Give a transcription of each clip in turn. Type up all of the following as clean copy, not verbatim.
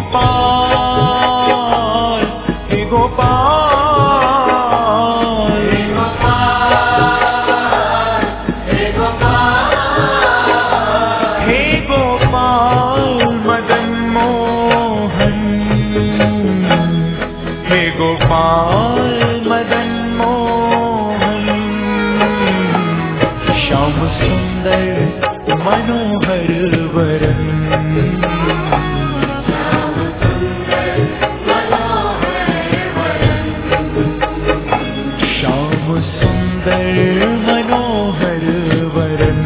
गोपाल, हे गोपाल, हे गोपाल, हे गोपाल, हे गोपाल मदन मोहन, हे गोपाल मदन मोहन, श्याम सुंदर मनोहर वरन, श्याम सुंदर मनोहर वरन,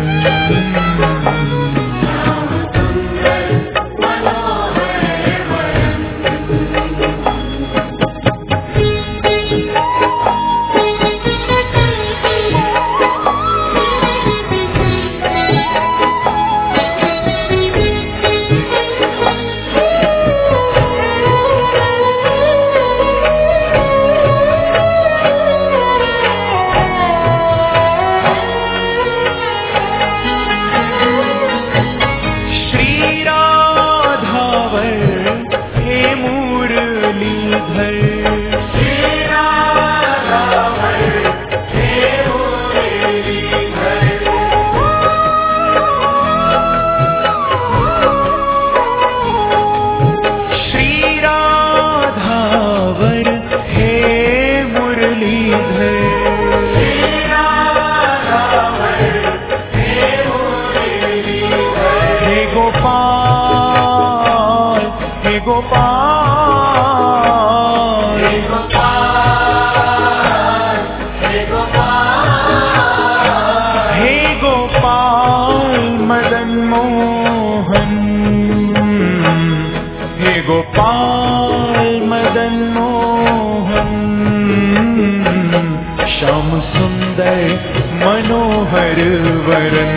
गोपाल, हे गोपाल, हे गोपाल, हे गोपाल मदन मोहन, हे गोपाल मदन मोहन, श्याम सुंदर मनोहर वरन,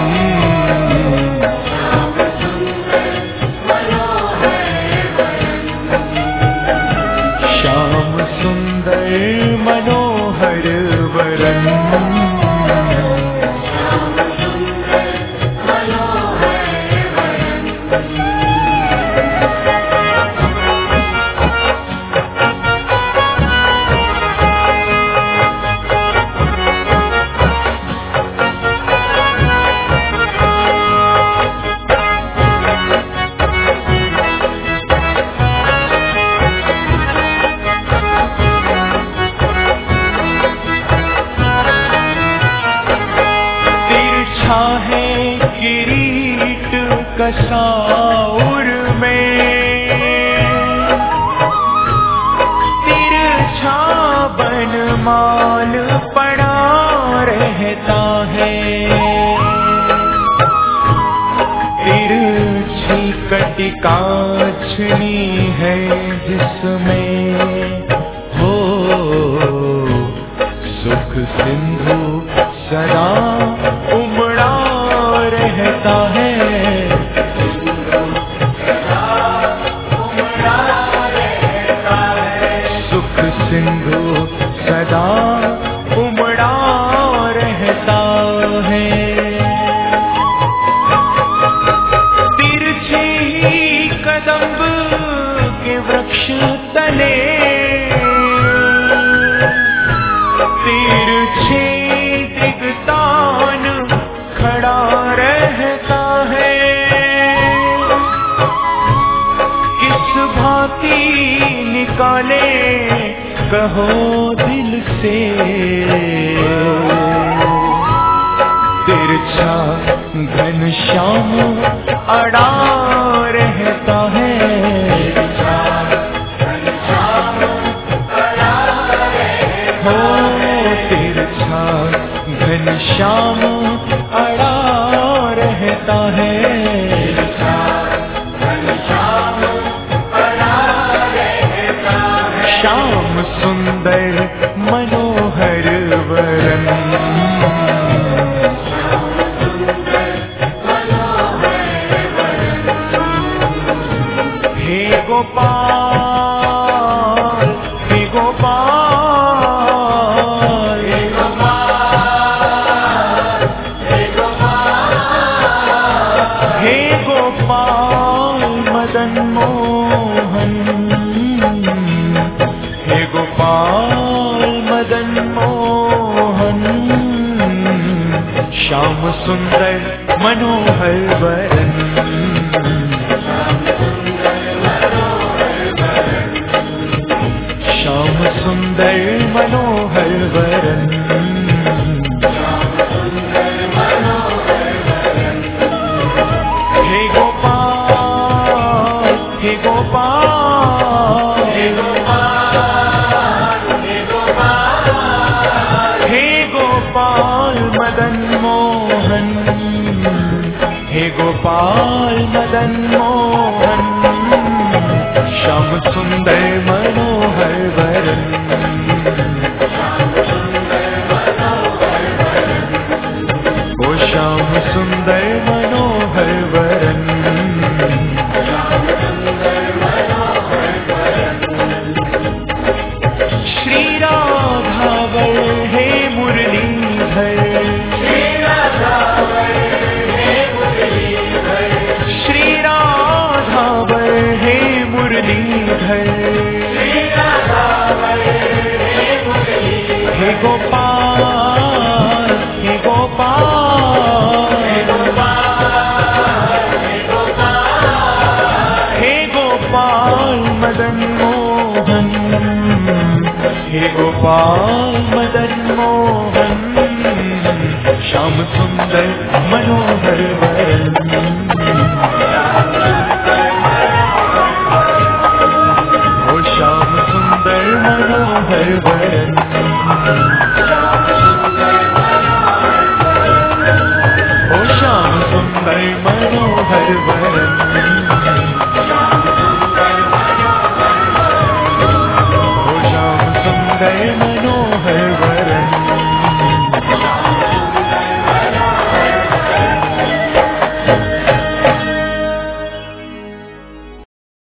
मनोहर वरन, किरीट कसाउर में तिरछा बनमाल पड़ा रहता है, तिरछी कटिकाछनी है जिसमें हो सुख सिंधु सदा उमड़ा रहता है, सुख सिंधु सदा उमड़ा रहता है, तिरछी कदम्ब के वृक्ष तले, तिरछे दिगतान खड़ा रहता है, किस भांति निकाले कहो दिल से, तिरछा घनश्याम अड़ा रहता है, हो तिरछा घनश्याम अड़ा रहता है, श्याम सुंदर मनोहर वरन, हे गोपाल, हे गोपाल, हे गोपाल, हे गोपाल, श्याम सुंदर मनोहर वरन, श्याम सुंदर मनोहर वरन, हे गोपाल हे गोपाल हे गोपाल हे गोपाल हे गोपाल मदन मोहन, हे गोपाल मदन मोहन, श्याम सुंदर मनोहर वरन, ओ श्याम सुंदर मनोहर वरन, श्री राधावर हे मुरलीधर, श्री राधावर हे मुरलीधर, श्री राधावर हे मुरलीधर, श्री राधावर हे मुरलीधर, हे गोपाल हे गोपाल हे गोपाल हे गोपाल हे गोपाल मदन मोहन, हे गोपाल मदन मोहन, श्याम सुंदर मनोहर वरन, ओ श्याम सुंदर मनोहर वरन।